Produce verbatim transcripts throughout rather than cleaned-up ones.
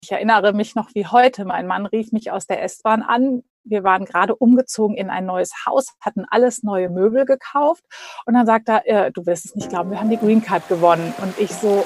ich erinnere mich noch wie heute, mein Mann rief mich aus der S-Bahn an. Wir waren gerade umgezogen in ein neues Haus, hatten alles neue Möbel gekauft. Und dann sagt er, äh, du wirst es nicht glauben, wir haben die Green Card gewonnen. Und ich so,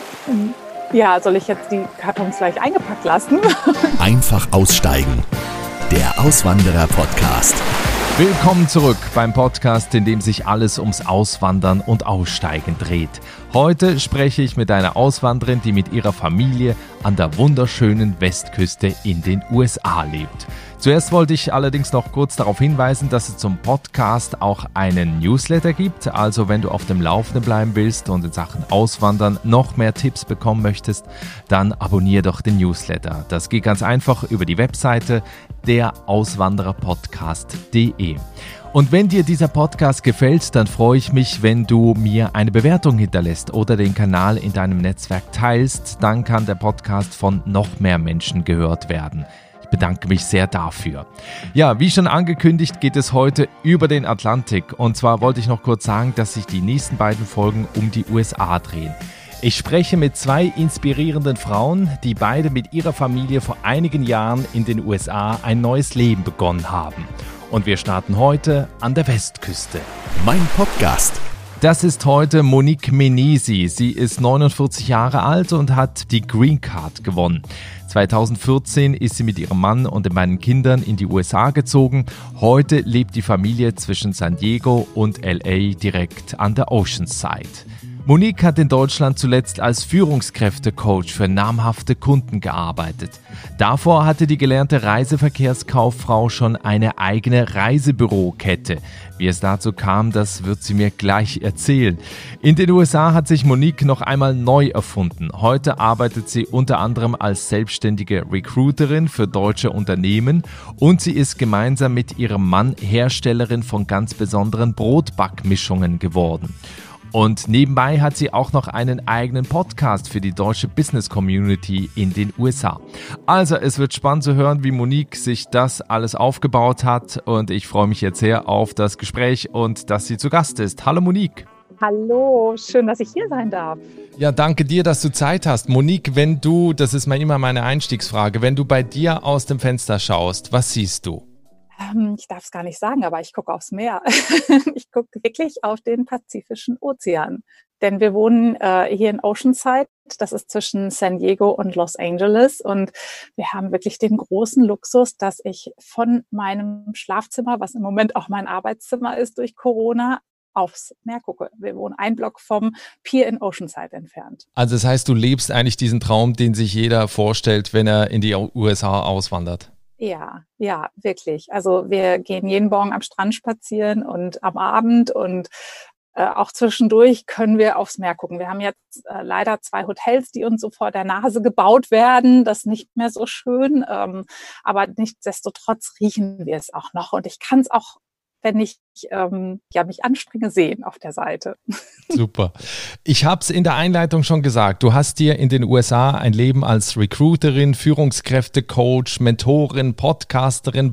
ja, soll ich jetzt die Kartons gleich eingepackt lassen? Einfach aussteigen. Der Auswanderer-Podcast. Willkommen zurück beim Podcast, in dem sich alles ums Auswandern und Aussteigen dreht. Heute spreche ich mit einer Auswanderin, die mit ihrer Familie an der wunderschönen Westküste in den U S A lebt. Zuerst wollte ich allerdings noch kurz darauf hinweisen, dass es zum Podcast auch einen Newsletter gibt. Also wenn du auf dem Laufenden bleiben willst und in Sachen Auswandern noch mehr Tipps bekommen möchtest, dann abonniere doch den Newsletter. Das geht ganz einfach über die Webseite der auswandererpodcast punkt de. Und wenn dir dieser Podcast gefällt, dann freue ich mich, wenn du mir eine Bewertung hinterlässt oder den Kanal in deinem Netzwerk teilst. Dann kann der Podcast von noch mehr Menschen gehört werden. Ich bedanke mich sehr dafür. Ja, wie schon angekündigt, geht es heute über den Atlantik. Und zwar wollte ich noch kurz sagen, dass sich die nächsten beiden Folgen um die U S A drehen. Ich spreche mit zwei inspirierenden Frauen, die beide mit ihrer Familie vor einigen Jahren in den U S A ein neues Leben begonnen haben. Und wir starten heute an der Westküste. Mein Podcast. Das ist heute Monique Menesi. Sie ist neunundvierzig Jahre alt und hat die Green Card gewonnen. zweitausendvierzehn ist sie mit ihrem Mann und den beiden Kindern in die U S A gezogen. Heute lebt die Familie zwischen San Diego und L A direkt an der Oceanside. Monique hat in Deutschland zuletzt als Führungskräftecoach für namhafte Kunden gearbeitet. Davor hatte die gelernte Reiseverkehrskauffrau schon eine eigene Reisebürokette. Wie es dazu kam, das wird sie mir gleich erzählen. In den U S A hat sich Monique noch einmal neu erfunden. Heute arbeitet sie unter anderem als selbstständige Recruiterin für deutsche Unternehmen und sie ist gemeinsam mit ihrem Mann Herstellerin von ganz besonderen Brotbackmischungen geworden. Und nebenbei hat sie auch noch einen eigenen Podcast für die deutsche Business-Community in den U S A. Also es wird spannend zu hören, wie Monique sich das alles aufgebaut hat. Und ich freue mich jetzt sehr auf das Gespräch und dass sie zu Gast ist. Hallo Monique. Hallo, schön, dass ich hier sein darf. Ja, danke dir, dass du Zeit hast. Monique, wenn du, das ist mal immer meine Einstiegsfrage, wenn du bei dir aus dem Fenster schaust, was siehst du? Ich darf es gar nicht sagen, aber ich gucke aufs Meer. Ich gucke wirklich auf den Pazifischen Ozean. Denn wir wohnen äh, hier in Oceanside, das ist zwischen San Diego und Los Angeles. Und wir haben wirklich den großen Luxus, dass ich von meinem Schlafzimmer, was im Moment auch mein Arbeitszimmer ist durch Corona, aufs Meer gucke. Wir wohnen ein Block vom Pier in Oceanside entfernt. Also das heißt, du lebst eigentlich diesen Traum, den sich jeder vorstellt, wenn er in die U S A auswandert. Ja, ja, wirklich. Also wir gehen jeden Morgen am Strand spazieren und am Abend und äh, auch zwischendurch können wir aufs Meer gucken. Wir haben jetzt äh, leider zwei Hotels, die uns so vor der Nase gebaut werden. Das ist nicht mehr so schön, ähm, aber nichtsdestotrotz riechen wir es auch noch. Und ich kann es auch, wenn ich ähm, ja, mich anstrenge, sehen auf der Seite. Super. Ich habe es in der Einleitung schon gesagt, du hast dir in den U S A ein Leben als Recruiterin, Führungskräftecoach, Mentorin, Podcasterin,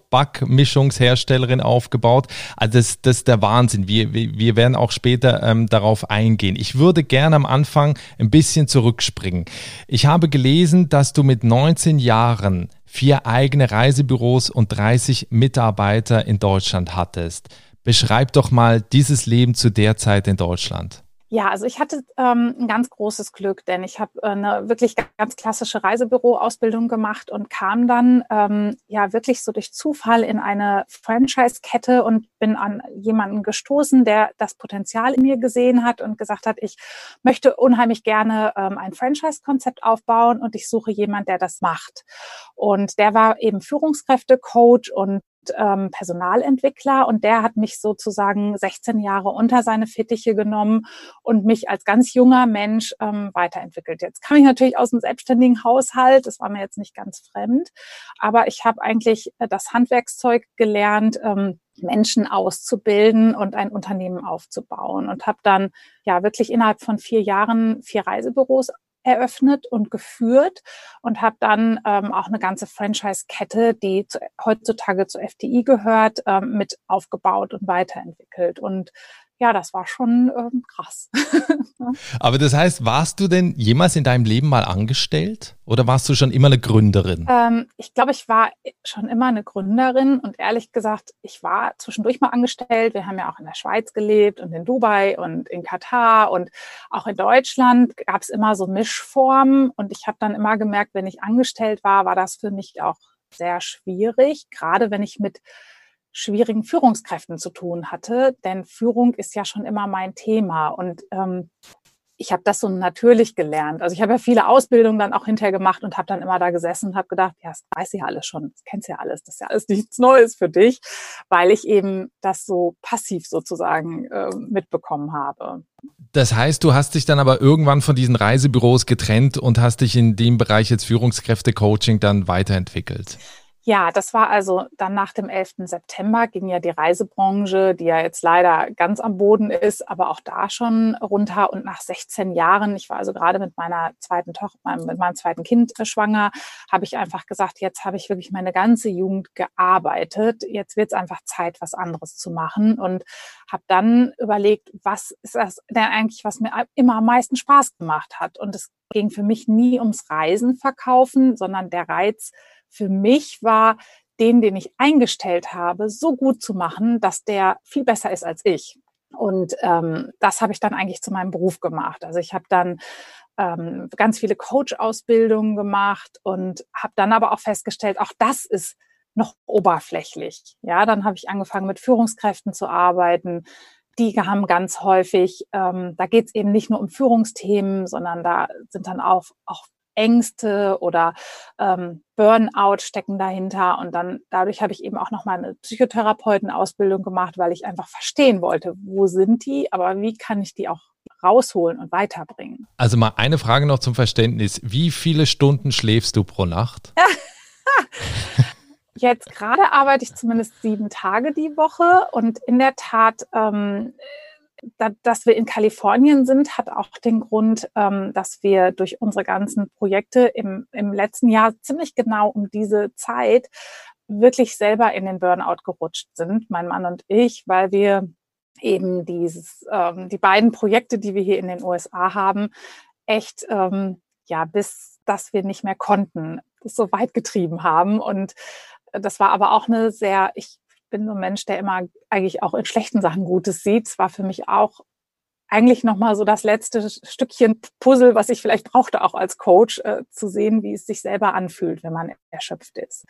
Brotbackmischungsherstellerin aufgebaut. Also das, das ist der Wahnsinn. Wir, wir werden auch später ähm, darauf eingehen. Ich würde gerne am Anfang ein bisschen zurückspringen. Ich habe gelesen, dass du mit neunzehn Jahren vier eigene Reisebüros und dreißig Mitarbeiter in Deutschland hattest. Beschreib doch mal dieses Leben zu der Zeit in Deutschland. Ja, also ich hatte ähm, ein ganz großes Glück, denn ich habe äh, eine wirklich ganz klassische Reisebüro-Ausbildung gemacht und kam dann ähm, ja wirklich so durch Zufall in eine Franchise-Kette und bin an jemanden gestoßen, der das Potenzial in mir gesehen hat und gesagt hat, ich möchte unheimlich gerne ähm, ein Franchise-Konzept aufbauen und ich suche jemanden, der das macht. Und der war eben Führungskräfte-Coach und ähm, Personalentwickler und der hat mich sozusagen sechzehn Jahre unter seine Fittiche genommen und mich als ganz junger Mensch ähm, weiterentwickelt. Jetzt kam ich natürlich aus einem selbstständigen Haushalt, das war mir jetzt nicht ganz fremd, aber ich habe eigentlich äh, das Handwerkszeug gelernt, ähm, Menschen auszubilden und ein Unternehmen aufzubauen und habe dann ja wirklich innerhalb von vier Jahren vier Reisebüros eröffnet und geführt und habe dann ähm, auch eine ganze Franchise-Kette, die zu, heutzutage zur F D I gehört, ähm, mit aufgebaut und weiterentwickelt. Und ja, das war schon ähm, krass. Aber das heißt, warst du denn jemals in deinem Leben mal angestellt oder warst du schon immer eine Gründerin? Ähm, ich glaube, ich war schon immer eine Gründerin und ehrlich gesagt, ich war zwischendurch mal angestellt. Wir haben ja auch in der Schweiz gelebt und in Dubai und in Katar und auch in Deutschland gab es immer so Mischformen und ich habe dann immer gemerkt, wenn ich angestellt war, war das für mich auch sehr schwierig, gerade wenn ich mit schwierigen Führungskräften zu tun hatte, denn Führung ist ja schon immer mein Thema und ähm, ich habe das so natürlich gelernt. Also ich habe ja viele Ausbildungen dann auch hinterher gemacht und habe dann immer da gesessen und habe gedacht, ja, das weiß ja alles schon, das kennst ja alles, das ist ja alles nichts Neues für dich, weil ich eben das so passiv sozusagen äh, mitbekommen habe. Das heißt, du hast dich dann aber irgendwann von diesen Reisebüros getrennt und hast dich in dem Bereich jetzt Führungskräfte-Coaching dann weiterentwickelt. Ja, das war also dann nach dem elften September ging ja die Reisebranche, die ja jetzt leider ganz am Boden ist, aber auch da schon runter. Und nach sechzehn Jahren, ich war also gerade mit meiner zweiten Tochter, mit meinem zweiten Kind schwanger, habe ich einfach gesagt, jetzt habe ich wirklich meine ganze Jugend gearbeitet. Jetzt wird es einfach Zeit, was anderes zu machen. Und habe dann überlegt, was ist das denn eigentlich, was mir immer am meisten Spaß gemacht hat. Und es ging für mich nie ums Reisen verkaufen, sondern der Reiz für mich war, den, den ich eingestellt habe, so gut zu machen, dass der viel besser ist als ich. Und ähm, das habe ich dann eigentlich zu meinem Beruf gemacht. Also ich habe dann ähm, ganz viele Coach-Ausbildungen gemacht und habe dann aber auch festgestellt, auch das ist noch oberflächlich. Ja, dann habe ich angefangen, mit Führungskräften zu arbeiten. Die haben ganz häufig, ähm, da geht es eben nicht nur um Führungsthemen, sondern da sind dann auch, auch Ängste oder ähm, Burnout stecken dahinter. Und dann dadurch habe ich eben auch nochmal eine Psychotherapeutenausbildung gemacht, weil ich einfach verstehen wollte, wo sind die, aber wie kann ich die auch rausholen und weiterbringen. Also mal eine Frage noch zum Verständnis. Wie viele Stunden schläfst du pro Nacht? Jetzt gerade arbeite ich zumindest sieben Tage die Woche und in der Tat, ähm, da, dass wir in Kalifornien sind, hat auch den Grund, ähm, dass wir durch unsere ganzen Projekte im, im letzten Jahr ziemlich genau um diese Zeit wirklich selber in den Burnout gerutscht sind, mein Mann und ich, weil wir eben dieses, ähm, die beiden Projekte, die wir hier in den U S A haben, echt, ähm, ja, bis dass wir nicht mehr konnten, das so weit getrieben haben. Und das war aber auch eine sehr, ich bin so ein Mensch, der immer eigentlich auch in schlechten Sachen Gutes sieht. Es war für mich auch eigentlich nochmal so das letzte Stückchen Puzzle, was ich vielleicht brauchte, auch als Coach, äh, zu sehen, wie es sich selber anfühlt, wenn man erschöpft ist.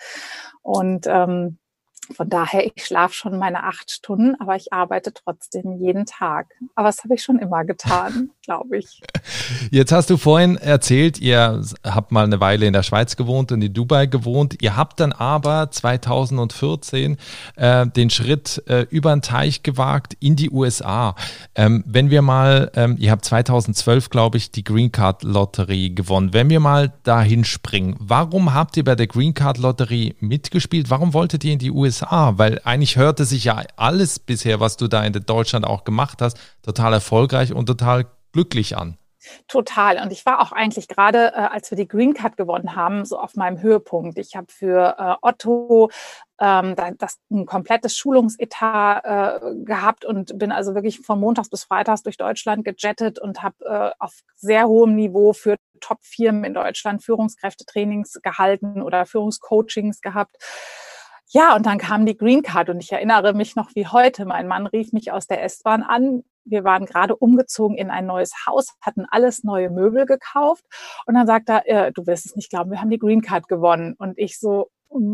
Und ähm, von daher, ich schlafe schon meine acht Stunden, aber ich arbeite trotzdem jeden Tag. Aber das habe ich schon immer getan, glaube ich. Jetzt hast du vorhin erzählt, ihr habt mal eine Weile in der Schweiz gewohnt und in Dubai gewohnt. Ihr habt dann aber zweitausendvierzehn äh, den Schritt äh, über den Teich gewagt in die U S A. Ähm, wenn wir mal, ähm, ihr habt zweitausendzwölf, glaube ich, die Green Card Lotterie gewonnen. Wenn wir mal dahin springen, warum habt ihr bei der Green Card Lotterie mitgespielt? Warum wolltet ihr in die U S A? Weil eigentlich hörte sich ja alles bisher, was du da in Deutschland auch gemacht hast, total erfolgreich und total glücklich an. Total. Und ich war auch eigentlich gerade, äh, als wir die Green Card gewonnen haben, so auf meinem Höhepunkt. Ich habe für äh, Otto ähm, das ein komplettes Schulungsetat äh, gehabt und bin also wirklich von montags bis freitags durch Deutschland gejettet und habe äh, auf sehr hohem Niveau für Top-Firmen in Deutschland Führungskräftetrainings gehalten oder Führungscoachings gehabt. Ja, und dann kam die Green Card und ich erinnere mich noch wie heute. Mein Mann rief mich aus der S-Bahn an. Wir waren gerade umgezogen in ein neues Haus, hatten alles neue Möbel gekauft. Und dann sagt er, äh, du wirst es nicht glauben, wir haben die Green Card gewonnen. Und ich so,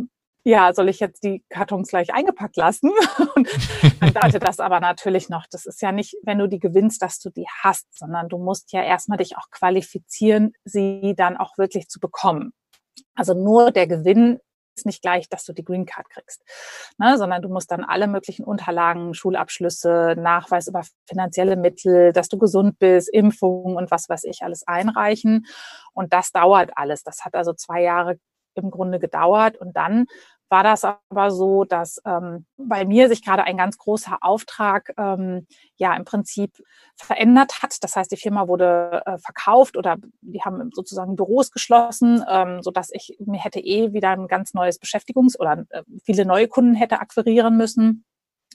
ja, soll ich jetzt die Kartons gleich eingepackt lassen? Und dann dauerte das aber natürlich noch. Das ist ja nicht, wenn du die gewinnst, dass du die hast, sondern du musst ja erstmal dich auch qualifizieren, sie dann auch wirklich zu bekommen. Also nur der Gewinn ist nicht gleich, dass du die Green Card kriegst, ne, sondern du musst dann alle möglichen Unterlagen, Schulabschlüsse, Nachweis über finanzielle Mittel, dass du gesund bist, Impfungen und was weiß ich alles einreichen. Und das dauert alles. Das hat also zwei Jahre im Grunde gedauert. Und dann war das aber so, dass ähm, bei mir sich gerade ein ganz großer Auftrag ähm, ja im Prinzip verändert hat. Das heißt, die Firma wurde äh, verkauft oder die haben sozusagen Büros geschlossen, ähm, sodass ich mir hätte eh wieder ein ganz neues Beschäftigungs- oder äh, viele neue Kunden hätte akquirieren müssen.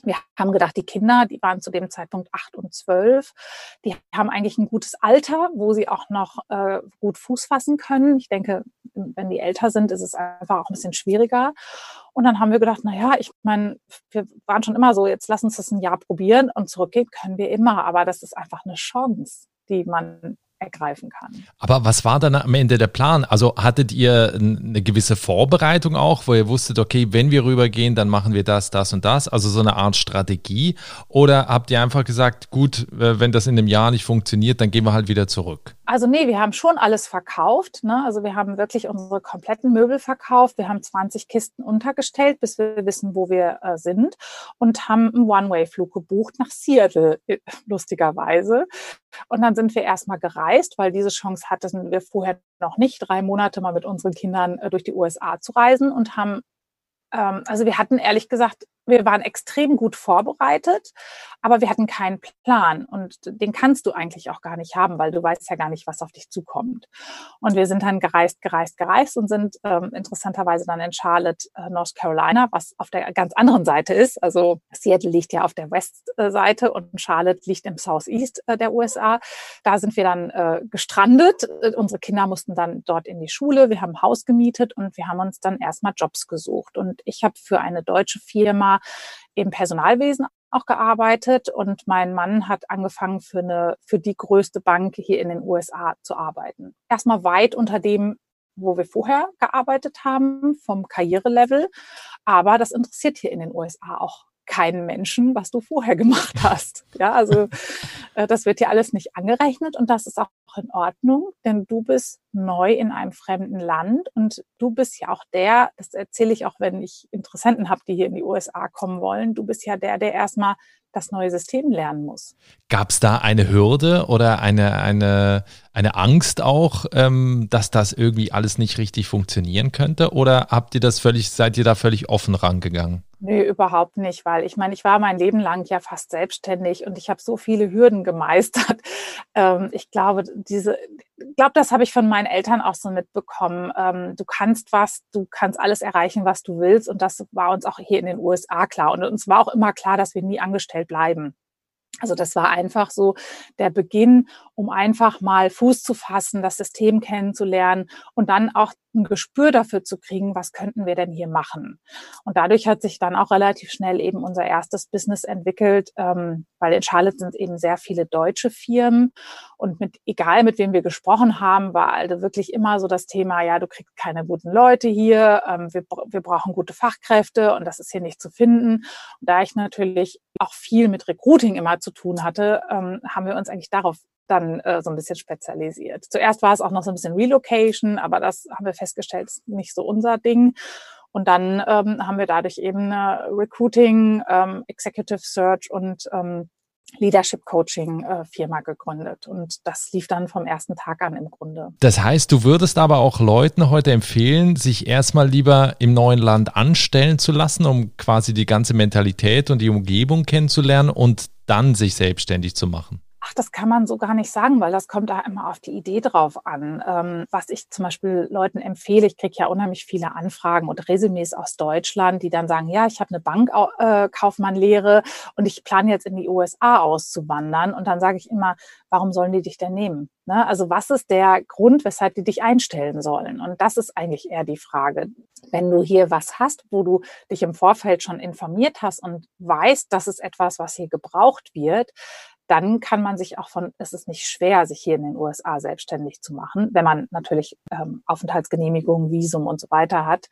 wir haben gedacht, die Kinder, die waren zu dem Zeitpunkt acht und zwölf, die haben eigentlich ein gutes Alter, wo sie auch noch äh, gut Fuß fassen können. Ich denke, wenn die älter sind, ist es einfach auch ein bisschen schwieriger. Und dann haben wir gedacht, na ja, ich meine, wir waren schon immer so, jetzt lass uns das ein Jahr probieren und zurückgehen können wir immer. Aber das ist einfach eine Chance, die man ergreifen kann. Aber was war dann am Ende der Plan? Also hattet ihr eine gewisse Vorbereitung auch, wo ihr wusstet, okay, wenn wir rübergehen, dann machen wir das, das und das, also so eine Art Strategie? Oder habt ihr einfach gesagt, gut, wenn das in einem Jahr nicht funktioniert, dann gehen wir halt wieder zurück? Also nee, wir haben schon alles verkauft, ne? Also wir haben wirklich unsere kompletten Möbel verkauft. Wir haben zwanzig Kisten untergestellt, bis wir wissen, wo wir äh, sind, und haben einen One-Way-Flug gebucht nach Seattle, lustigerweise. Und dann sind wir erstmal gereist, weil diese Chance hatten wir vorher noch nicht, drei Monate mal mit unseren Kindern äh, durch die U S A zu reisen, und haben, ähm, also wir hatten ehrlich gesagt, wir waren extrem gut vorbereitet, aber wir hatten keinen Plan, und den kannst du eigentlich auch gar nicht haben, weil du weißt ja gar nicht, was auf dich zukommt. Und wir sind dann gereist, gereist, gereist und sind ähm, interessanterweise dann in Charlotte, äh, North Carolina, was auf der ganz anderen Seite ist. Also Seattle liegt ja auf der Westseite und Charlotte liegt im Southeast äh, der U S A. Da sind wir dann äh, gestrandet. Äh, unsere Kinder mussten dann dort in die Schule. Wir haben ein Haus gemietet und wir haben uns dann erstmal Jobs gesucht. Und ich habe für eine deutsche Firma im Personalwesen auch gearbeitet, und mein Mann hat angefangen, für eine, für die größte Bank hier in den U S A zu arbeiten. Erstmal weit unter dem, wo wir vorher gearbeitet haben, vom Karrierelevel. Aber das interessiert hier in den U S A auch keinen Menschen, was du vorher gemacht hast. Ja, also äh, das wird dir alles nicht angerechnet, und das ist auch in Ordnung, denn du bist neu in einem fremden Land, und du bist ja auch der, das erzähle ich auch, wenn ich Interessenten habe, die hier in die U S A kommen wollen, du bist ja der, der erstmal das neue System lernen muss. Gab es da eine Hürde oder eine, eine, eine Angst auch, ähm, dass das irgendwie alles nicht richtig funktionieren könnte? Oder habt ihr das völlig, seid ihr da völlig offen rangegangen? Nee, überhaupt nicht, weil ich meine, ich war mein Leben lang ja fast selbstständig und ich habe so viele Hürden gemeistert. Ähm, ich glaube, diese, ich glaube, das habe ich von meinen Eltern auch so mitbekommen. Ähm, du kannst was, du kannst alles erreichen, was du willst, und das war uns auch hier in den U S A klar. Und uns war auch immer klar, dass wir nie angestellt bleiben. Also das war einfach so der Beginn, um einfach mal Fuß zu fassen, das System kennenzulernen und dann auch ein Gespür dafür zu kriegen, was könnten wir denn hier machen. Und dadurch hat sich dann auch relativ schnell eben unser erstes Business entwickelt, ähm, weil in Charlotte sind eben sehr viele deutsche Firmen, und mit, egal mit wem wir gesprochen haben, war also wirklich immer so das Thema, ja, du kriegst keine guten Leute hier, ähm, wir, wir brauchen gute Fachkräfte und das ist hier nicht zu finden. Und da ich natürlich auch viel mit Recruiting immer zu tun hatte, ähm, haben wir uns eigentlich darauf dann äh, so ein bisschen spezialisiert. Zuerst war es auch noch so ein bisschen Relocation, aber das haben wir festgestellt, ist nicht so unser Ding. Und dann ähm, haben wir dadurch eben eine Recruiting, ähm, Executive Search und ähm, Leadership Coaching äh, Firma gegründet. Und das lief dann vom ersten Tag an im Grunde. Das heißt, du würdest aber auch Leuten heute empfehlen, sich erstmal lieber im neuen Land anstellen zu lassen, um quasi die ganze Mentalität und die Umgebung kennenzulernen und dann sich selbstständig zu machen? Ach, das kann man so gar nicht sagen, weil das kommt da immer auf die Idee drauf an. Ähm, was ich zum Beispiel Leuten empfehle, ich kriege ja unheimlich viele Anfragen und Resümees aus Deutschland, die dann sagen, ja, ich habe eine Bankkaufmannlehre und ich plane jetzt in die U S A auszuwandern. Und dann sage ich immer, warum sollen die dich denn nehmen? Ne? Also was ist der Grund, weshalb die dich einstellen sollen? Und das ist eigentlich eher die Frage. Wenn du hier was hast, wo du dich im Vorfeld schon informiert hast und weißt, das ist etwas, was hier gebraucht wird, dann kann man sich auch von, es ist nicht schwer, sich hier in den U S A selbstständig zu machen, wenn man natürlich ähm, Aufenthaltsgenehmigung, Visum und so weiter hat.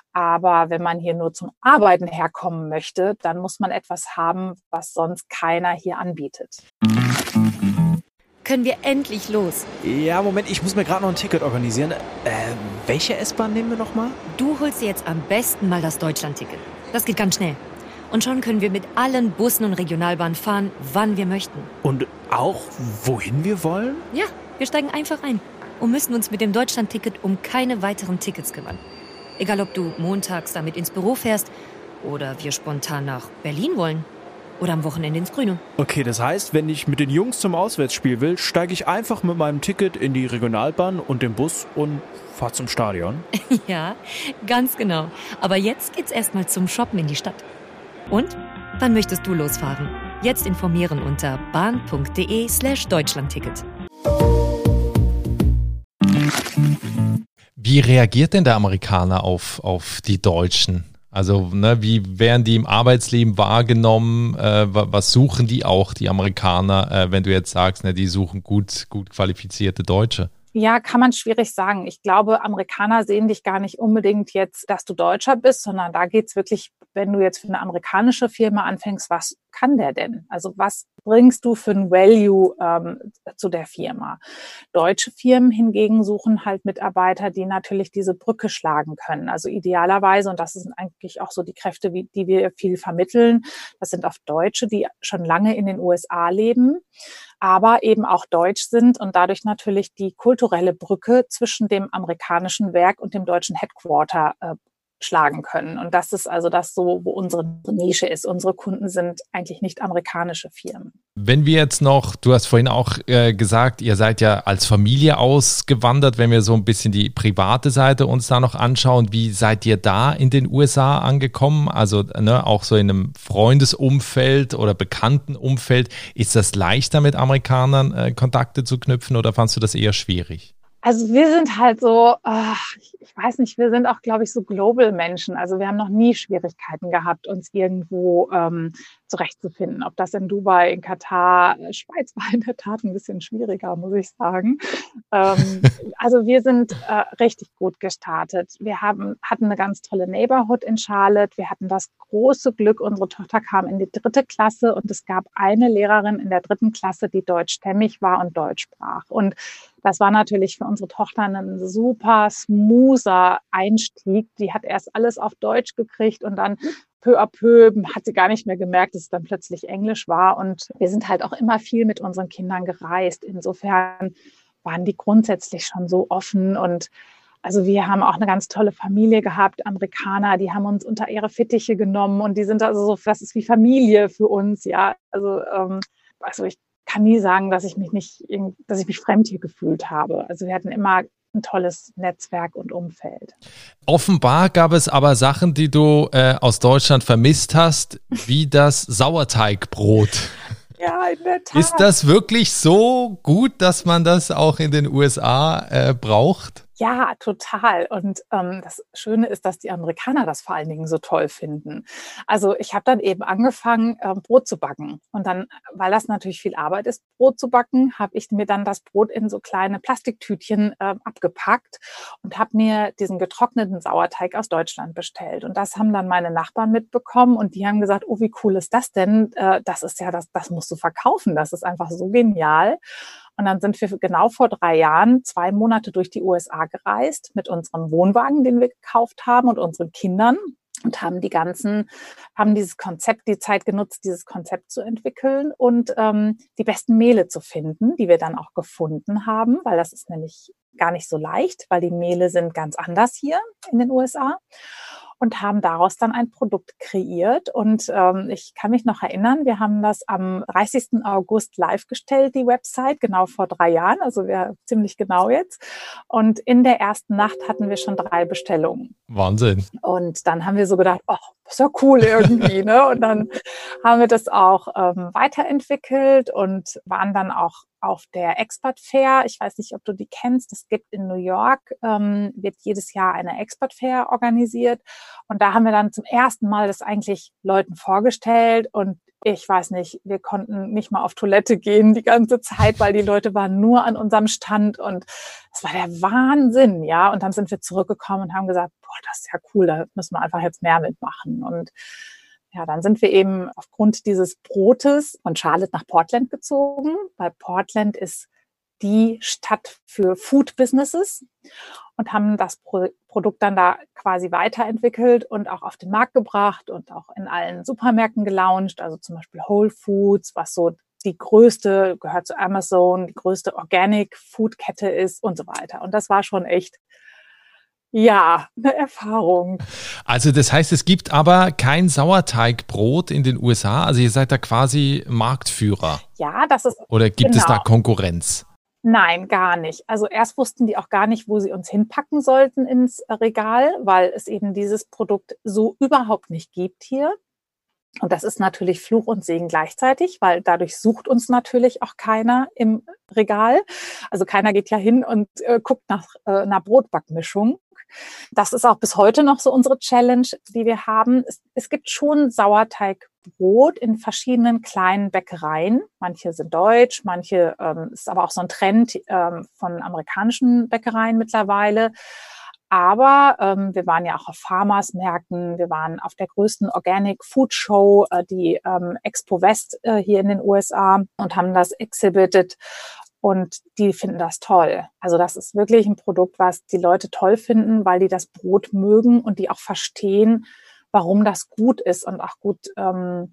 Aber wenn man hier nur zum Arbeiten herkommen möchte, dann muss man etwas haben, was sonst keiner hier anbietet. Können wir endlich los? Ja, Moment, ich muss mir gerade noch ein Ticket organisieren. Äh, welche S-Bahn nehmen wir nochmal? Du holst dir jetzt am besten mal das Deutschland-Ticket. Das geht ganz schnell. Und schon können wir mit allen Bussen und Regionalbahnen fahren, wann wir möchten. Und auch, wohin wir wollen? Ja, wir steigen einfach ein und müssen uns mit dem Deutschland-Ticket um keine weiteren Tickets kümmern. Egal, ob du montags damit ins Büro fährst oder wir spontan nach Berlin wollen oder am Wochenende ins Grüne. Okay, das heißt, wenn ich mit den Jungs zum Auswärtsspiel will, steige ich einfach mit meinem Ticket in die Regionalbahn und den Bus und fahre zum Stadion? Ja, ganz genau. Aber jetzt geht's erstmal zum Shoppen in die Stadt. Und? Wann möchtest du losfahren? Jetzt informieren unter bahn.de slash Deutschlandticket. Wie reagiert denn der Amerikaner auf, auf die Deutschen? Also ne, wie werden die im Arbeitsleben wahrgenommen? Äh, was suchen die auch, die Amerikaner, äh, wenn du jetzt sagst, ne, die suchen gut, gut qualifizierte Deutsche? Ja, kann man schwierig sagen. Ich glaube, Amerikaner sehen dich gar nicht unbedingt jetzt, dass du Deutscher bist, sondern da geht's wirklich, wenn du jetzt für eine amerikanische Firma anfängst, was kann der denn? Also was bringst du für ein Value ähm, zu der Firma? Deutsche Firmen hingegen suchen halt Mitarbeiter, die natürlich diese Brücke schlagen können. Also idealerweise, und das sind eigentlich auch so die Kräfte, wie, die wir viel vermitteln, das sind oft Deutsche, die schon lange in den U S A leben, aber eben auch deutsch sind und dadurch natürlich die kulturelle Brücke zwischen dem amerikanischen Werk und dem deutschen Headquarter äh, schlagen können. Und das ist also das so, wo unsere Nische ist. Unsere Kunden sind eigentlich nicht amerikanische Firmen. Wenn wir jetzt noch, du hast vorhin auch äh, gesagt, ihr seid ja als Familie ausgewandert, wenn wir so ein bisschen die private Seite uns da noch anschauen, wie seid ihr da in den U S A angekommen? Also ne, auch so in einem Freundesumfeld oder Bekanntenumfeld, ist das leichter mit Amerikanern äh, Kontakte zu knüpfen oder fandst du das eher schwierig? Also wir sind halt so, äh, ich weiß nicht, wir sind auch, glaube ich, so Global-Menschen. Also wir haben noch nie Schwierigkeiten gehabt, uns irgendwo ähm, zurechtzufinden. Ob das in Dubai, in Katar, Schweiz war in der Tat ein bisschen schwieriger, muss ich sagen. Ähm, also wir sind äh, richtig gut gestartet. Wir haben, hatten eine ganz tolle Neighborhood in Charlotte. Wir hatten das große Glück, unsere Tochter kam in die dritte Klasse und es gab eine Lehrerin in der dritten Klasse, die deutschstämmig war und Deutsch sprach. Und das war natürlich für unsere Tochter ein super smoother Einstieg. Die hat erst alles auf Deutsch gekriegt und dann peu à peu hat sie gar nicht mehr gemerkt, dass es dann plötzlich Englisch war. Und wir sind halt auch immer viel mit unseren Kindern gereist. Insofern waren die grundsätzlich schon so offen. Und also wir haben auch eine ganz tolle Familie gehabt, Amerikaner, die haben uns unter ihre Fittiche genommen und die sind also so, das ist wie Familie für uns, ja. Also, ähm, also ich kann nie sagen, dass ich mich nicht, dass ich mich fremd hier gefühlt habe. Also wir hatten immer ein tolles Netzwerk und Umfeld. Offenbar gab es aber Sachen, die du äh, aus Deutschland vermisst hast, wie das Sauerteigbrot. Ja, in der Tat. Ist das wirklich so gut, dass man das auch in den U S A äh, braucht? Ja, total. Und ähm, das Schöne ist, dass die Amerikaner das vor allen Dingen so toll finden. Also ich habe dann eben angefangen, ähm, Brot zu backen. Und dann, weil das natürlich viel Arbeit ist, Brot zu backen, habe ich mir dann das Brot in so kleine Plastiktütchen äh, abgepackt und habe mir diesen getrockneten Sauerteig aus Deutschland bestellt. Und das haben dann meine Nachbarn mitbekommen und die haben gesagt, oh, wie cool ist das denn? Äh, das ist ja, das, das musst du verkaufen. Das ist einfach so genial. Und dann sind wir genau vor drei Jahren zwei Monate durch die U S A gereist mit unserem Wohnwagen, den wir gekauft haben und unseren Kindern und haben die ganzen, haben dieses Konzept, die Zeit genutzt, dieses Konzept zu entwickeln und ähm, die besten Mehle zu finden, die wir dann auch gefunden haben, weil das ist nämlich gar nicht so leicht, weil die Mehle sind ganz anders hier in den U S A. Und haben daraus dann ein Produkt kreiert. Und ähm, ich kann mich noch erinnern, wir haben das am dreißigsten August live gestellt, die Website, genau vor drei Jahren, also wir ziemlich genau jetzt. Und in der ersten Nacht hatten wir schon drei Bestellungen. Wahnsinn. Und dann haben wir so gedacht, oh, das ist ja cool irgendwie, ne? Und dann haben wir das auch ähm, weiterentwickelt und waren dann auch auf der Expert Fair. Ich weiß nicht, ob du die kennst. Es gibt in New York, ähm, wird jedes Jahr eine Expert Fair organisiert. Und da haben wir dann zum ersten Mal das eigentlich Leuten vorgestellt. Und ich weiß nicht, wir konnten nicht mal auf Toilette gehen die ganze Zeit, weil die Leute waren nur an unserem Stand. Und es war der Wahnsinn, ja. Und dann sind wir zurückgekommen und haben gesagt, boah, das ist ja cool, da müssen wir einfach jetzt mehr mitmachen. Und ja, dann sind wir eben aufgrund dieses Brotes von Charlotte nach Portland gezogen, weil Portland ist die Stadt für Food Businesses und haben das Pro- Produkt dann da quasi weiterentwickelt und auch auf den Markt gebracht und auch in allen Supermärkten gelauncht, also zum Beispiel Whole Foods, was so die größte, gehört zu Amazon, die größte Organic Food Kette ist und so weiter. Und das war schon echt ja, eine Erfahrung. Also das heißt, es gibt aber kein Sauerteigbrot in den U S A? Also ihr seid da quasi Marktführer? Ja, das ist Oder gibt genau. es da Konkurrenz? Nein, gar nicht. Also erst wussten die auch gar nicht, wo sie uns hinpacken sollten ins Regal, weil es eben dieses Produkt so überhaupt nicht gibt hier. Und das ist natürlich Fluch und Segen gleichzeitig, weil dadurch sucht uns natürlich auch keiner im Regal. Also keiner geht ja hin und äh, guckt nach äh, einer Brotbackmischung. Das ist auch bis heute noch so unsere Challenge, die wir haben. Es, es gibt schon Sauerteigbrot in verschiedenen kleinen Bäckereien. Manche sind deutsch, manche ähm, ist aber auch so ein Trend ähm, von amerikanischen Bäckereien mittlerweile. Aber ähm, wir waren ja auch auf Farmers-Märkten, wir waren auf der größten Organic Food Show, äh, die ähm, Expo West äh, hier in den U S A, und haben das exhibited. Und die finden das toll. Also das ist wirklich ein Produkt, was die Leute toll finden, weil die das Brot mögen und die auch verstehen, warum das gut ist und auch gut ähm,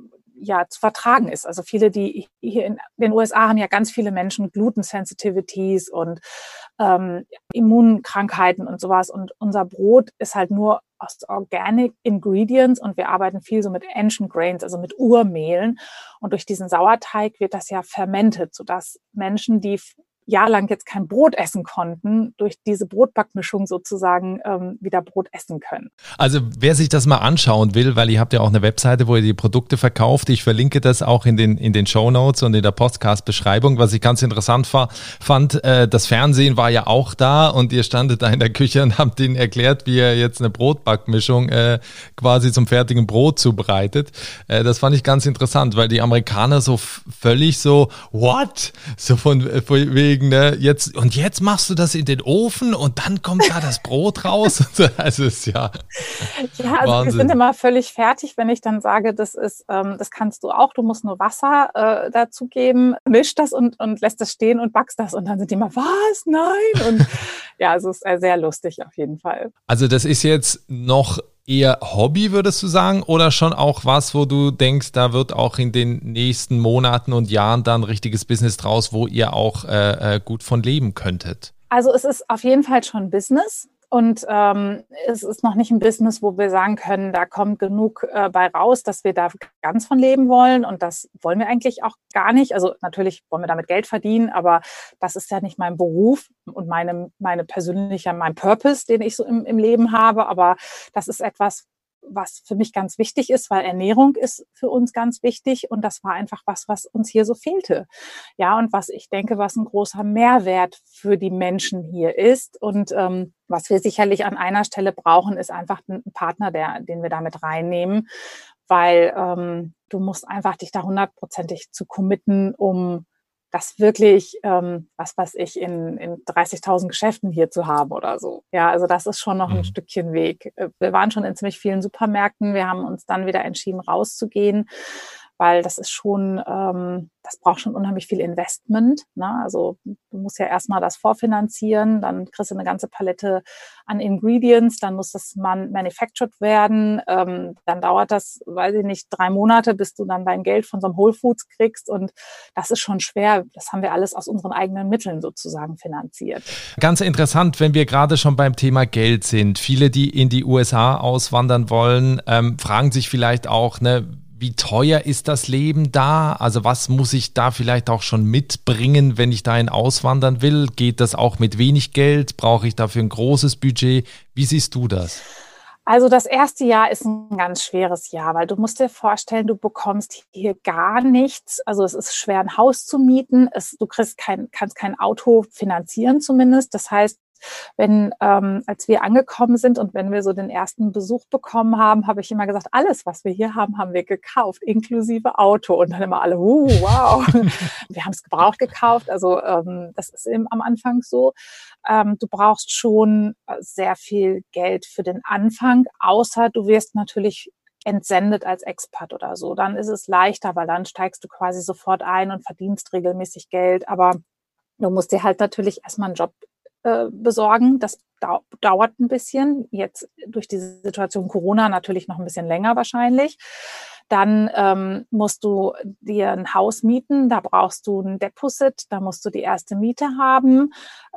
ja zu vertragen ist. Also viele, die hier in den U S A haben ja ganz viele Menschen Gluten-Sensitivities und ähm, Immunkrankheiten und sowas. Und unser Brot ist halt nur aus Organic Ingredients und wir arbeiten viel so mit Ancient Grains, also mit Urmehlen. Und durch diesen Sauerteig wird das ja fermentet, sodass Menschen, die jahrelang jetzt kein Brot essen konnten, durch diese Brotbackmischung sozusagen ähm, wieder Brot essen können. Also wer sich das mal anschauen will, weil ihr habt ja auch eine Webseite, wo ihr die Produkte verkauft, ich verlinke das auch in den in den Shownotes und in der Podcast-Beschreibung. Was ich ganz interessant war, fand, äh, das Fernsehen war ja auch da und ihr standet da in der Küche und habt denen erklärt, wie ihr jetzt eine Brotbackmischung äh, quasi zum fertigen Brot zubereitet. Äh, das fand ich ganz interessant, weil die Amerikaner so f- völlig so, what? So von, von wegen, ne, jetzt, und jetzt machst du das in den Ofen und dann kommt da das Brot raus. Also ist ja Ja, also Wahnsinn. Wir sind immer völlig fertig, wenn ich dann sage, das ist, ähm, das kannst du auch, du musst nur Wasser äh, dazugeben, misch das und, und lässt das stehen und backst das. Und dann sind die immer, was? Nein! Und ja, also es ist sehr lustig auf jeden Fall. Also das ist jetzt noch eher Hobby, würdest du sagen, oder schon auch was, wo du denkst, da wird auch in den nächsten Monaten und Jahren dann ein richtiges Business draus, wo ihr auch äh, gut von leben könntet? Also es ist auf jeden Fall schon Business. Und ähm, es ist noch nicht ein Business, wo wir sagen können, da kommt genug äh, bei raus, dass wir da ganz von leben wollen. Und das wollen wir eigentlich auch gar nicht. Also natürlich wollen wir damit Geld verdienen, aber das ist ja nicht mein Beruf und meine, meine persönliche, mein Purpose, den ich so im, im Leben habe. Aber das ist etwas, was für mich ganz wichtig ist, weil Ernährung ist für uns ganz wichtig und das war einfach was, was uns hier so fehlte. Ja, und was ich denke, was ein großer Mehrwert für die Menschen hier ist und ähm, was wir sicherlich an einer Stelle brauchen, ist einfach ein Partner, der, den wir damit reinnehmen, weil ähm, du musst einfach dich da hundertprozentig zu committen, um das wirklich, ähm, was weiß ich, in, in dreißigtausend Geschäften hier zu haben oder so. Ja, also das ist schon noch ein mhm. Stückchen Weg. Wir waren schon in ziemlich vielen Supermärkten. Wir haben uns dann wieder entschieden, rauszugehen, weil das ist schon, ähm, das braucht schon unheimlich viel Investment. Ne? Also du musst ja erstmal das vorfinanzieren, dann kriegst du eine ganze Palette an Ingredients, dann muss das man manufactured werden, ähm, dann dauert das, weiß ich nicht, drei Monate, bis du dann dein Geld von so einem Whole Foods kriegst und das ist schon schwer. Das haben wir alles aus unseren eigenen Mitteln sozusagen finanziert. Ganz interessant, wenn wir gerade schon beim Thema Geld sind. Viele, die in die U S A auswandern wollen, ähm, fragen sich vielleicht auch, ne, wie teuer ist das Leben da? Also was muss ich da vielleicht auch schon mitbringen, wenn ich dahin auswandern will? Geht das auch mit wenig Geld? Brauche ich dafür ein großes Budget? Wie siehst du das? Also das erste Jahr ist ein ganz schweres Jahr, weil du musst dir vorstellen, du bekommst hier gar nichts. Also es ist schwer, ein Haus zu mieten. Es, du kriegst kein, kannst kein Auto finanzieren zumindest. Das heißt, wenn, ähm, als wir angekommen sind und wenn wir so den ersten Besuch bekommen haben, habe ich immer gesagt, alles, was wir hier haben, haben wir gekauft, inklusive Auto. Und dann immer alle, uh, wow. Wir haben es gebraucht gekauft. Also ähm, das ist eben am Anfang so. Ähm, du brauchst schon sehr viel Geld für den Anfang, außer du wirst natürlich entsendet als Expat oder so. Dann ist es leichter, weil dann steigst du quasi sofort ein und verdienst regelmäßig Geld. Aber du musst dir halt natürlich erstmal einen Job besorgen. Das dau- dauert ein bisschen. Jetzt durch diese Situation Corona natürlich noch ein bisschen länger wahrscheinlich. Dann ähm, musst du dir ein Haus mieten. Da brauchst du ein Deposit. Da musst du die erste Miete haben.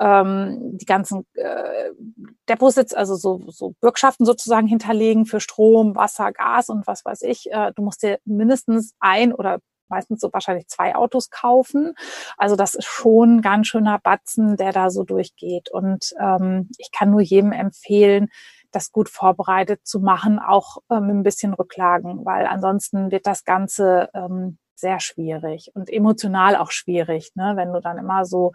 Ähm, die ganzen äh, Deposits, also so, so Bürgschaften sozusagen hinterlegen für Strom, Wasser, Gas und was weiß ich. Äh, du musst dir mindestens ein oder meistens so wahrscheinlich zwei Autos kaufen. Also das ist schon ein ganz schöner Batzen, der da so durchgeht. Und ähm, ich kann nur jedem empfehlen, das gut vorbereitet zu machen, auch äh, mit ein bisschen Rücklagen, weil ansonsten wird das Ganze ähm, sehr schwierig und emotional auch schwierig, ne? Wenn du dann immer so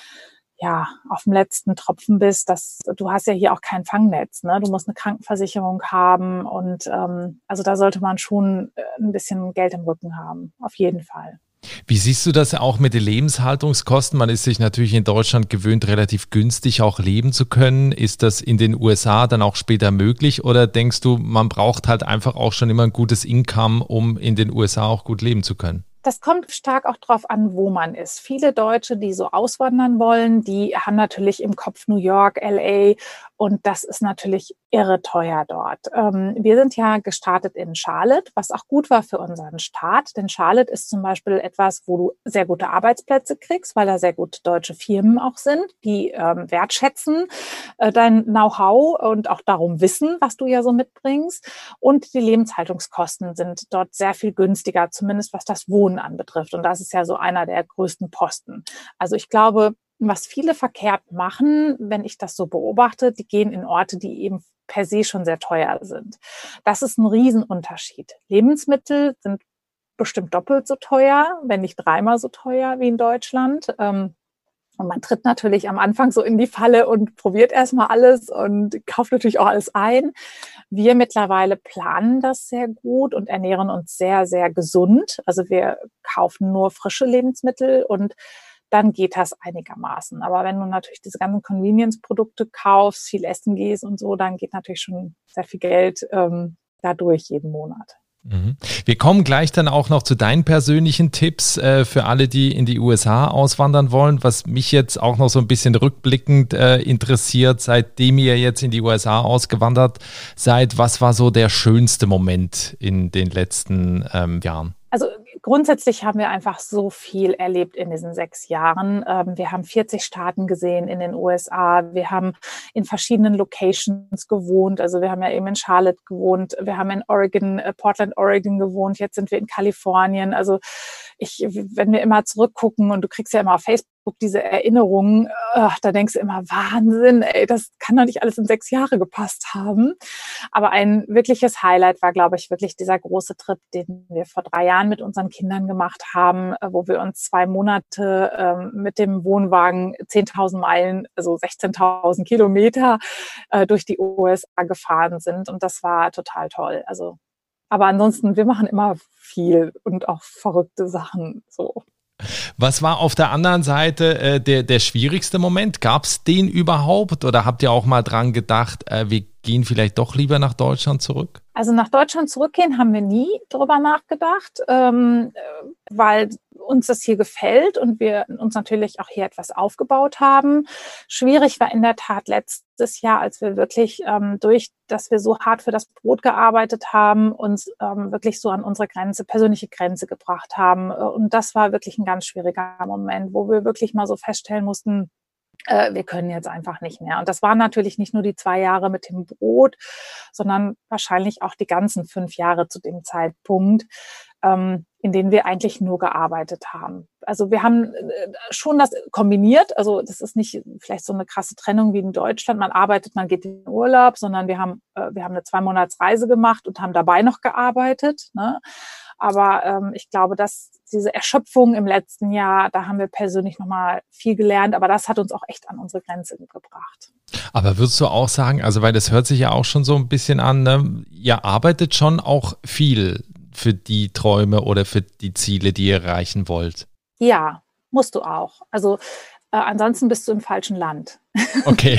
ja auf dem letzten Tropfen bist, das, du hast ja hier auch kein Fangnetz, ne? Du musst eine Krankenversicherung haben und ähm, also da sollte man schon ein bisschen Geld im Rücken haben, auf jeden Fall. Wie siehst du das auch mit den Lebenshaltungskosten? Man ist sich natürlich in Deutschland gewöhnt, relativ günstig auch leben zu können. Ist das in den U S A dann auch später möglich oder denkst du, man braucht halt einfach auch schon immer ein gutes Income, um in den U S A auch gut leben zu können? Das kommt stark auch drauf an, wo man ist. Viele Deutsche, die so auswandern wollen, die haben natürlich im Kopf New York, L A und das ist natürlich irre teuer dort. Ähm, wir sind ja gestartet in Charlotte, was auch gut war für unseren Start, denn Charlotte ist zum Beispiel etwas, wo du sehr gute Arbeitsplätze kriegst, weil da sehr gute deutsche Firmen auch sind, die ähm, wertschätzen äh, dein Know-how und auch darum wissen, was du ja so mitbringst. Und die Lebenshaltungskosten sind dort sehr viel günstiger, zumindest was das Wohnen anbetrifft. Und das ist ja so einer der größten Posten. Also ich glaube, was viele verkehrt machen, wenn ich das so beobachte, die gehen in Orte, die eben per se schon sehr teuer sind. Das ist ein Riesenunterschied. Lebensmittel sind bestimmt doppelt so teuer, wenn nicht dreimal so teuer wie in Deutschland. Und man tritt natürlich am Anfang so in die Falle und probiert erstmal alles und kauft natürlich auch alles ein. Wir mittlerweile planen das sehr gut und ernähren uns sehr, sehr gesund. Also wir kaufen nur frische Lebensmittel und dann geht das einigermaßen. Aber wenn du natürlich diese ganzen Convenience-Produkte kaufst, viel essen gehst und so, dann geht natürlich schon sehr viel Geld ähm, dadurch jeden Monat. Wir kommen gleich dann auch noch zu deinen persönlichen Tipps äh, für alle, die in die U S A auswandern wollen. Was mich jetzt auch noch so ein bisschen rückblickend äh, interessiert, seitdem ihr jetzt in die U S A ausgewandert seid, was war so der schönste Moment in den letzten ähm, Jahren? Also grundsätzlich haben wir einfach so viel erlebt in diesen sechs Jahren. Wir haben vierzig Staaten gesehen in den U S A. Wir haben in verschiedenen Locations gewohnt. Also wir haben ja eben in Charlotte gewohnt. Wir haben in Oregon, Portland, Oregon gewohnt. Jetzt sind wir in Kalifornien. Also ich, wenn wir immer zurückgucken und du kriegst ja immer auf Facebook diese Erinnerungen, ach, da denkst du immer, Wahnsinn, ey, das kann doch nicht alles in sechs Jahre gepasst haben. Aber ein wirkliches Highlight war, glaube ich, wirklich dieser große Trip, den wir vor drei Jahren mit unseren Kindern gemacht haben, wo wir uns zwei Monate ähm, mit dem Wohnwagen zehntausend Meilen, also sechzehntausend Kilometer äh, durch die U S A gefahren sind. Und das war total toll. Also, aber ansonsten, wir machen immer viel und auch verrückte Sachen so. Was war auf der anderen Seite äh, der, der schwierigste Moment? Gab es den überhaupt oder habt ihr auch mal dran gedacht, äh, wir gehen vielleicht doch lieber nach Deutschland zurück? Also nach Deutschland zurückgehen haben wir nie drüber nachgedacht, ähm, weil uns das hier gefällt und wir uns natürlich auch hier etwas aufgebaut haben. Schwierig war in der Tat letztes Jahr, als wir wirklich ähm, durch, dass wir so hart für das Brot gearbeitet haben, uns ähm, wirklich so an unsere Grenze, persönliche Grenze gebracht haben. Und das war wirklich ein ganz schwieriger Moment, wo wir wirklich mal so feststellen mussten, äh, wir können jetzt einfach nicht mehr. Und das waren natürlich nicht nur die zwei Jahre mit dem Brot, sondern wahrscheinlich auch die ganzen fünf Jahre zu dem Zeitpunkt, ähm, in denen wir eigentlich nur gearbeitet haben. Also wir haben schon das kombiniert, also das ist nicht vielleicht so eine krasse Trennung wie in Deutschland, man arbeitet, man geht in den Urlaub, sondern wir haben wir haben eine Zwei-Monats-Reise gemacht und haben dabei noch gearbeitet, ne? Aber ähm, ich glaube, dass diese Erschöpfung im letzten Jahr, da haben wir persönlich nochmal viel gelernt, aber das hat uns auch echt an unsere Grenze gebracht. Aber würdest du auch sagen, also weil das hört sich ja auch schon so ein bisschen an, ne? Ihr arbeitet schon auch viel für die Träume oder für die Ziele, die ihr erreichen wollt? Ja, musst du auch. Also äh, ansonsten bist du im falschen Land. Okay.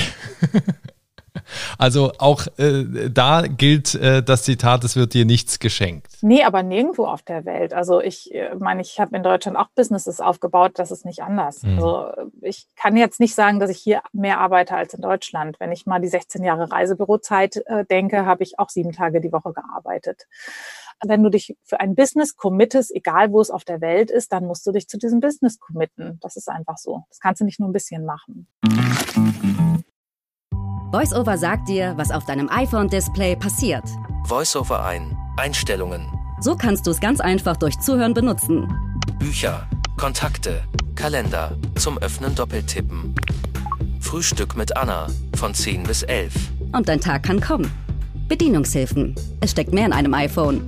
Also auch äh, da gilt äh, das Zitat, es wird dir nichts geschenkt. Nee, aber nirgendwo auf der Welt. Also ich äh, meine, ich habe in Deutschland auch Businesses aufgebaut, das ist nicht anders. Mhm. Also ich kann jetzt nicht sagen, dass ich hier mehr arbeite als in Deutschland. Wenn ich mal die sechzehn Jahre Reisebürozeit äh, denke, habe ich auch sieben Tage die Woche gearbeitet. Wenn du dich für ein Business committest, egal wo es auf der Welt ist, dann musst du dich zu diesem Business committen. Das ist einfach so. Das kannst du nicht nur ein bisschen machen. VoiceOver sagt dir, was auf deinem iPhone-Display passiert. VoiceOver ein. Einstellungen. So kannst du es ganz einfach durch Zuhören benutzen. Bücher, Kontakte, Kalender, zum Öffnen doppeltippen. Frühstück mit Anna von zehn bis elf. und dein Tag kann kommen. Bedienungshilfen. Es steckt mehr in einem iPhone.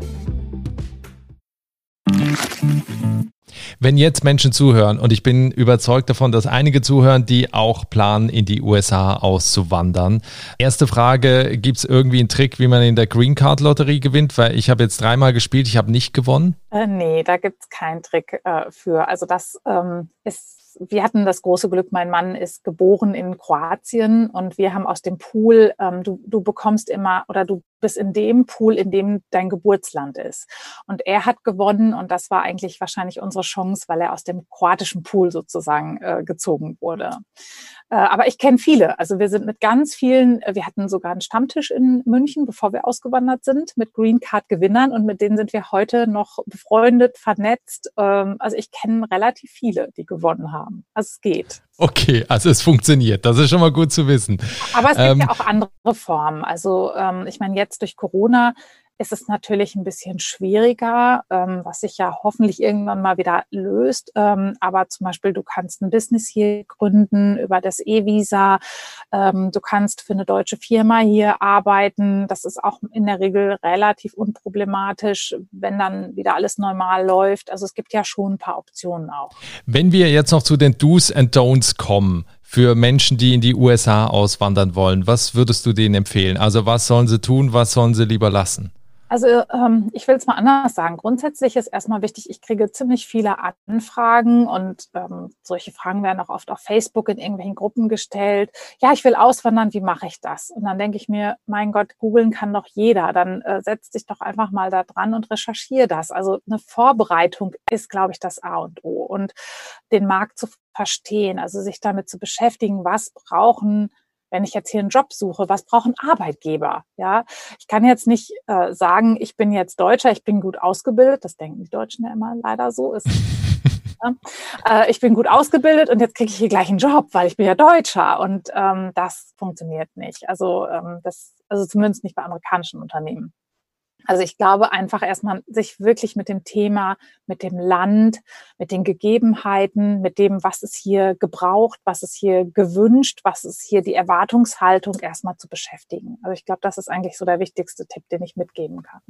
Wenn jetzt Menschen zuhören, und ich bin überzeugt davon, dass einige zuhören, die auch planen, in die U S A auszuwandern. Erste Frage, gibt es irgendwie einen Trick, wie man in der Green Card Lotterie gewinnt? Weil ich habe jetzt dreimal gespielt, ich habe nicht gewonnen. Äh, nee, da gibt es keinen Trick äh, für. Also das ähm, ist wir hatten das große Glück, mein Mann ist geboren in Kroatien und wir haben aus dem Pool, ähm, du, du bekommst immer oder du bist in dem Pool, in dem dein Geburtsland ist. Und er hat gewonnen und das war eigentlich wahrscheinlich unsere Chance, weil er aus dem kroatischen Pool sozusagen äh, gezogen wurde. Äh, aber ich kenne viele. Also wir sind mit ganz vielen, äh, wir hatten sogar einen Stammtisch in München, bevor wir ausgewandert sind, mit Green Card Gewinnern und mit denen sind wir heute noch befreundet, vernetzt. Ähm, also ich kenne relativ viele, die gewonnen haben. Also es geht. Okay, also es funktioniert. Das ist schon mal gut zu wissen. Aber es ähm, gibt ja auch andere Formen. Also ähm, ich meine, jetzt durch Corona ist es natürlich ein bisschen schwieriger, ähm, was sich ja hoffentlich irgendwann mal wieder löst. Ähm, aber zum Beispiel, du kannst ein Business hier gründen über das E-Visa. Ähm, du kannst für eine deutsche Firma hier arbeiten. Das ist auch in der Regel relativ unproblematisch, wenn dann wieder alles normal läuft. Also es gibt ja schon ein paar Optionen auch. Wenn wir jetzt noch zu den Do's and Don'ts kommen, für Menschen, die in die U S A auswandern wollen, was würdest du denen empfehlen? Also was sollen sie tun, was sollen sie lieber lassen? Also ähm, ich will es mal anders sagen. Grundsätzlich ist erstmal wichtig, ich kriege ziemlich viele Anfragen und ähm, solche Fragen werden auch oft auf Facebook in irgendwelchen Gruppen gestellt. Ja, ich will auswandern, wie mache ich das? Und dann denke ich mir, mein Gott, googeln kann doch jeder. Dann äh, setz dich doch einfach mal da dran und recherchiere das. Also eine Vorbereitung ist, glaube ich, das A und O. Und den Markt zu verstehen, also sich damit zu beschäftigen, was brauchen wenn ich jetzt hier einen Job suche, was brauchen Arbeitgeber? Ja, ich kann jetzt nicht äh, sagen, ich bin jetzt Deutscher, ich bin gut ausgebildet. Das denken die Deutschen ja immer leider so. Ist, ja. äh, ich bin gut ausgebildet und jetzt kriege ich hier gleich einen Job, weil ich bin ja Deutscher. Und ähm, das funktioniert nicht. Also ähm, das, also zumindest nicht bei amerikanischen Unternehmen. Also ich glaube einfach erstmal sich wirklich mit dem Thema, mit dem Land, mit den Gegebenheiten, mit dem, was ist hier gebraucht, was ist hier gewünscht, was ist hier die Erwartungshaltung erstmal zu beschäftigen. Also ich glaube, das ist eigentlich so der wichtigste Tipp, den ich mitgeben kann.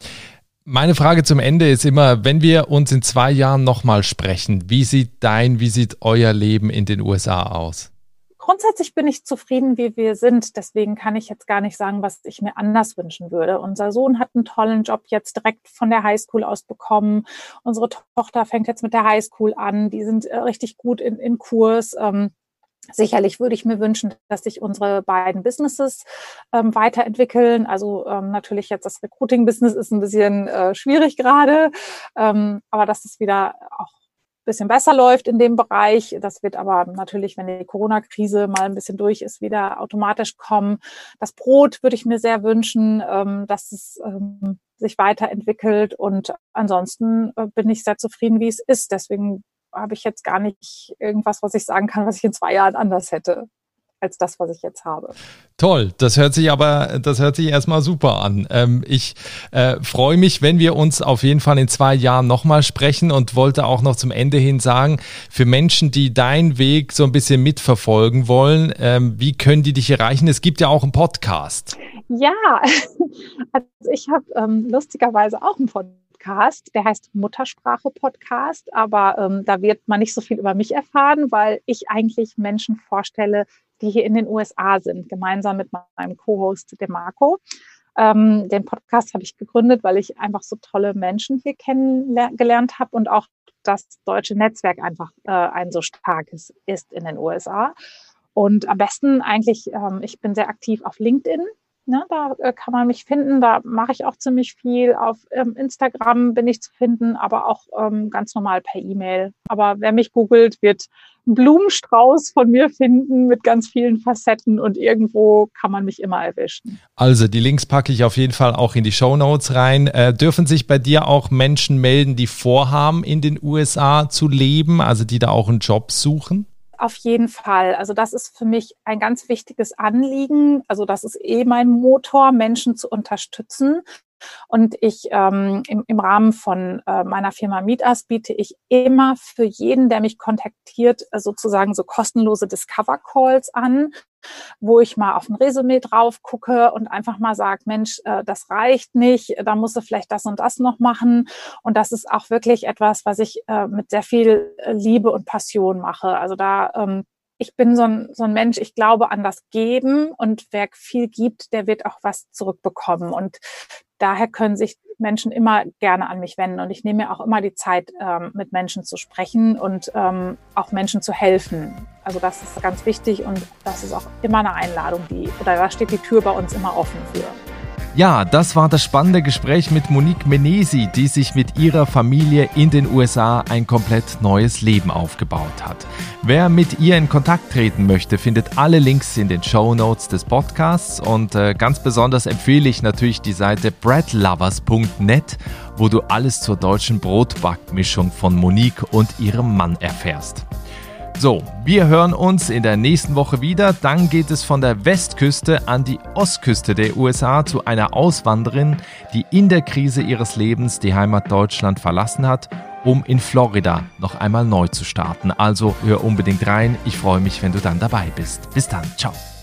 Meine Frage zum Ende ist immer, wenn wir uns in zwei Jahren nochmal sprechen, wie sieht dein, wie sieht euer Leben in den U S A aus? Grundsätzlich bin ich zufrieden, wie wir sind. Deswegen kann ich jetzt gar nicht sagen, was ich mir anders wünschen würde. Unser Sohn hat einen tollen Job jetzt direkt von der Highschool aus bekommen. Unsere Tochter fängt jetzt mit der Highschool an. Die sind äh, richtig gut in, in Kurs. Ähm, sicherlich würde ich mir wünschen, dass sich unsere beiden Businesses ähm, weiterentwickeln. Also ähm, natürlich jetzt das Recruiting-Business ist ein bisschen äh, schwierig gerade. Ähm, aber dass es wieder auch bisschen besser läuft in dem Bereich. Das wird aber natürlich, wenn die Corona-Krise mal ein bisschen durch ist, wieder automatisch kommen. Das Brot würde ich mir sehr wünschen, dass es sich weiterentwickelt. Und ansonsten bin ich sehr zufrieden, wie es ist. Deswegen habe ich jetzt gar nicht irgendwas, was ich sagen kann, was ich in zwei Jahren anders hätte als das, was ich jetzt habe. Toll, das hört sich aber, das hört sich erstmal super an. Ähm, ich äh, freue mich, wenn wir uns auf jeden Fall in zwei Jahren nochmal sprechen und wollte auch noch zum Ende hin sagen, für Menschen, die deinen Weg so ein bisschen mitverfolgen wollen, ähm, wie können die dich erreichen? Es gibt ja auch einen Podcast. Ja, also ich habe ähm, lustigerweise auch einen Podcast. Podcast, der heißt Muttersprache-Podcast, aber ähm, da wird man nicht so viel über mich erfahren, weil ich eigentlich Menschen vorstelle, die hier in den U S A sind, gemeinsam mit meinem Co-Host, dem Marco. Ähm, den Podcast habe ich gegründet, weil ich einfach so tolle Menschen hier kennengelernt habe und auch das deutsche Netzwerk einfach äh, ein so starkes ist in den U S A. Und am besten eigentlich, ähm, ich bin sehr aktiv auf LinkedIn. Ne, da äh, kann man mich finden, da mache ich auch ziemlich viel. Auf ähm, Instagram bin ich zu finden, aber auch ähm, ganz normal per E-Mail. Aber wer mich googelt, wird einen Blumenstrauß von mir finden mit ganz vielen Facetten und irgendwo kann man mich immer erwischen. Also die Links packe ich auf jeden Fall auch in die Shownotes rein. Äh, dürfen sich bei dir auch Menschen melden, die vorhaben, in den U S A zu leben, also die da auch einen Job suchen? Auf jeden Fall. Also das ist für mich ein ganz wichtiges Anliegen. Also das ist eh mein Motor, Menschen zu unterstützen. Und ich ähm, im, im Rahmen von äh, meiner Firma MeetUs biete ich immer für jeden, der mich kontaktiert, sozusagen so kostenlose Discover Calls an, wo ich mal auf ein Resümee drauf gucke und einfach mal sage, Mensch, äh, das reicht nicht, da musst du vielleicht das und das noch machen. Und das ist auch wirklich etwas, was ich äh, mit sehr viel Liebe und Passion mache. Also da ähm, ich bin so ein, so ein Mensch, ich glaube an das Geben, und wer viel gibt, der wird auch was zurückbekommen. Und daher können sich Menschen immer gerne an mich wenden. Und ich nehme mir auch immer die Zeit, ähm, mit Menschen zu sprechen und ähm, auch Menschen zu helfen. Also das ist ganz wichtig, und das ist auch immer eine Einladung, die, oder da steht die Tür bei uns immer offen für. Ja, das war das spannende Gespräch mit Monique Menesi, die sich mit ihrer Familie in den U S A ein komplett neues Leben aufgebaut hat. Wer mit ihr in Kontakt treten möchte, findet alle Links in den Shownotes des Podcasts, und äh, ganz besonders empfehle ich natürlich die Seite bread lovers punkt net, wo du alles zur deutschen Brotbackmischung von Monique und ihrem Mann erfährst. So, wir hören uns in der nächsten Woche wieder. Dann geht es von der Westküste an die Ostküste der U S A zu einer Auswanderin, die in der Krise ihres Lebens die Heimat Deutschland verlassen hat, um in Florida noch einmal neu zu starten. Also hör unbedingt rein. Ich freue mich, wenn du dann dabei bist. Bis dann. Ciao.